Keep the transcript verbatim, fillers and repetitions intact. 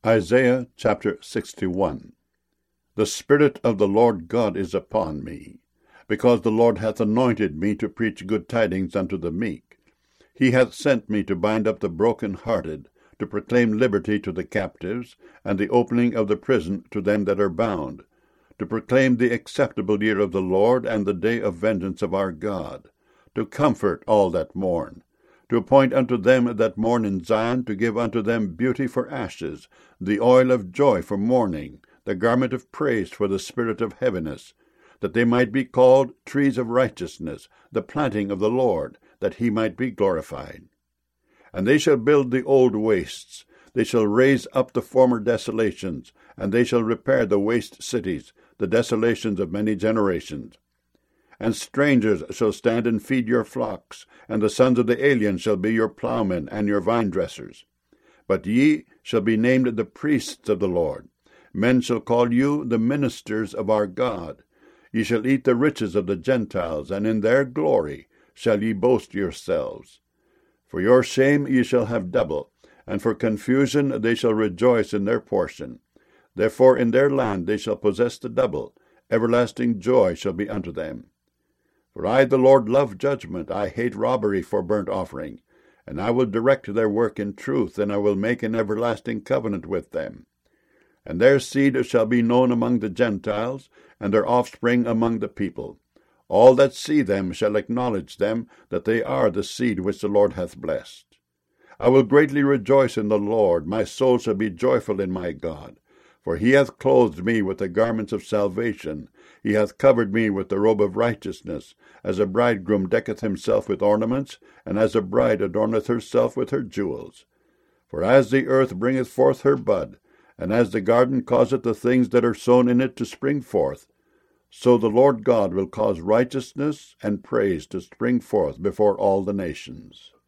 Isaiah chapter sixty-one. The Spirit of the Lord God is upon me, because the Lord hath anointed me to preach good tidings unto the meek. He hath sent me to bind up the broken-hearted, to proclaim liberty to the captives, and the opening of the prison to them that are bound, to proclaim the acceptable year of the Lord, and the day of vengeance of our God, to comfort all that mourn, to appoint unto them that mourn in Zion, to give unto them beauty for ashes, the oil of joy for mourning, the garment of praise for the spirit of heaviness, that they might be called trees of righteousness, the planting of the Lord, that he might be glorified. And they shall build the old wastes, they shall raise up the former desolations, and they shall repair the waste cities, the desolations of many generations. And strangers shall stand and feed your flocks, and the sons of the alien shall be your plowmen and your vine-dressers. But ye shall be named the priests of the Lord. Men shall call you the ministers of our God. Ye shall eat the riches of the Gentiles, and in their glory shall ye boast yourselves. For your shame ye shall have double, and for confusion they shall rejoice in their portion. Therefore in their land they shall possess the double. Everlasting joy shall be unto them. For I, the Lord, love judgment. I hate robbery for burnt offering. And I will direct their work in truth, and I will make an everlasting covenant with them. And their seed shall be known among the Gentiles, and their offspring among the people. All that see them shall acknowledge them, that they are the seed which the Lord hath blessed. I will greatly rejoice in the Lord. My soul shall be joyful in my God. For he hath clothed me with the garments of salvation. He hath covered me with the robe of righteousness, as a bridegroom decketh himself with ornaments, and as a bride adorneth herself with her jewels. For as the earth bringeth forth her bud, and as the garden causeth the things that are sown in it to spring forth, so the Lord God will cause righteousness and praise to spring forth before all the nations.